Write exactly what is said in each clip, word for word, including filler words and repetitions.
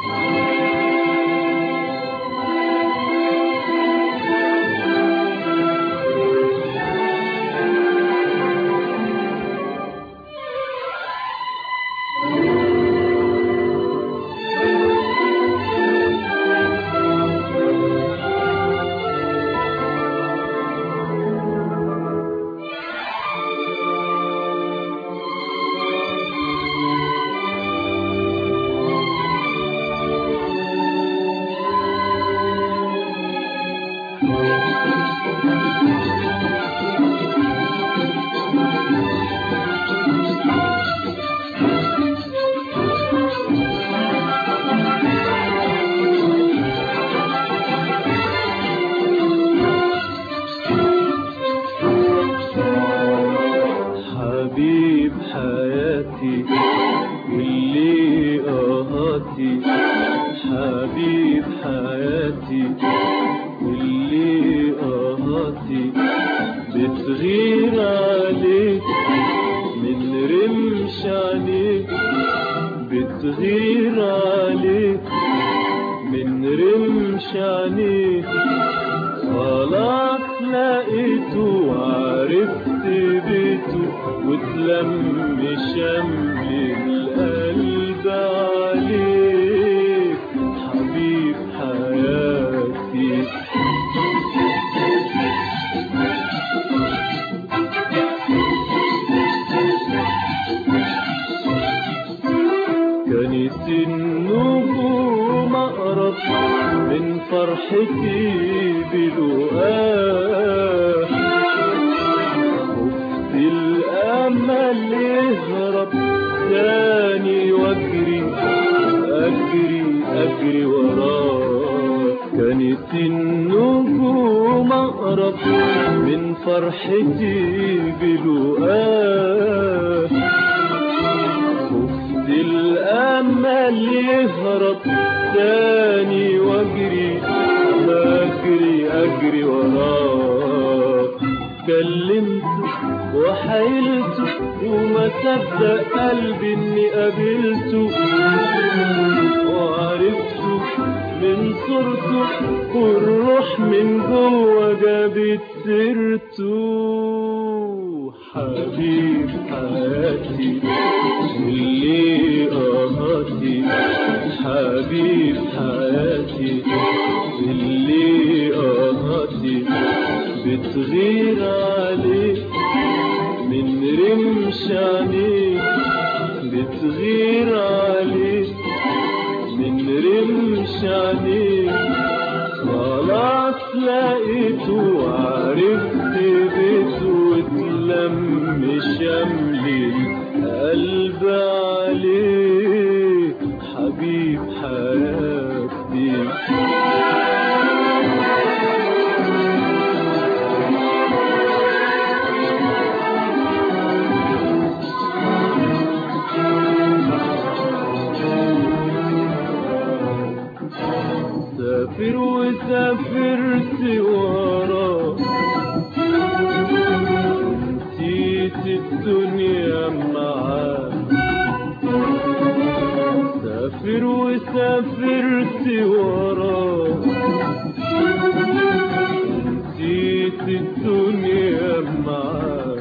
حبيب حياتي واللي قهاتي، حبيب حياتي واللي قهاتي، بتغير عليك من رمش عينيك، بتغير عليك من رمش عينيك، خلاص لقيته وعرفت بيته وتلم شمل القلب عليك، حبيب حياتي. كانت النجوم أقرب من فرحتي بلقاك، خفت الأمل يهرب تاني واجري أجري أجري وراك، كانت النجوم أقرب من فرحتي بلقاك، خفت الأمل يهرب تاني واجري أجري أجري وراك، كلمته وحيلته وما صدق قلبي إني قابلته، وعرفته من صورته والروح من جوه جابت سيرته، حبيب حياتي واللي قهاتي، حبيب حياتي اللي قهاتي، بتغير عليك من رمش عينيك، بتغير عليك من رمش عينيك، خلاص لقيته وعرفت بيته وتلم شمل القلب عليك، حبيب حياتي. سافر وسافرت وراه، نسيت الدنيا معاه، سافر وسافرت وراه، نسيت الدنيا معاه،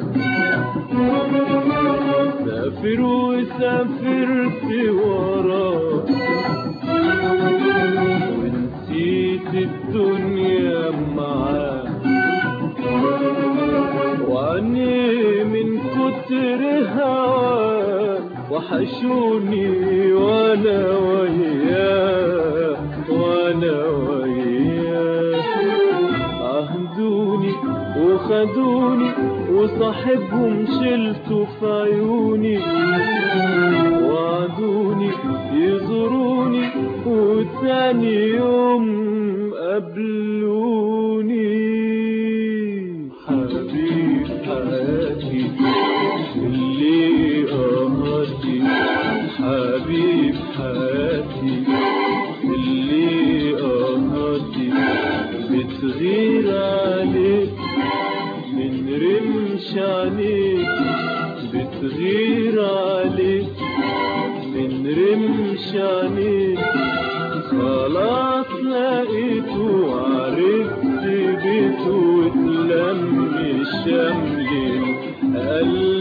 سافر وسافرت وراه، ونسيت الدنيا معاه، وعني من كتر هواه وحشوني وانا وياه وانا وياه، عهدوني وخدوني وصاحبهم شلته في عيوني، وعدوني يزوروني وتاني يوم قابلوني، حبيب حياتي اللي قهاتي، حبيب حياتي اللي قهاتي، بتغير عليك من رمش عينيك، بتغير عليك من رمش عينيك، ايام ليل قال